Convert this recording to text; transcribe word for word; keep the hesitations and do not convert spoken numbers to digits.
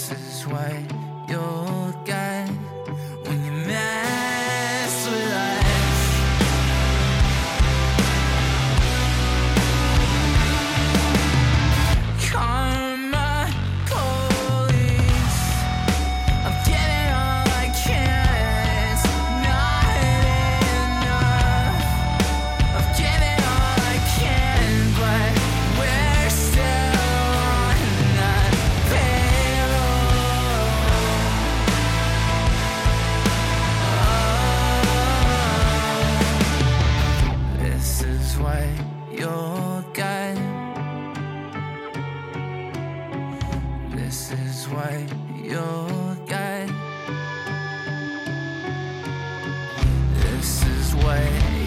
This is what you'll get when you mess with us. Karma police, I'm getting all I can. It's not enough. I'm getting all I can, but we're still on the payroll. Oh, this is what you'll get. This is what you'll get. This is what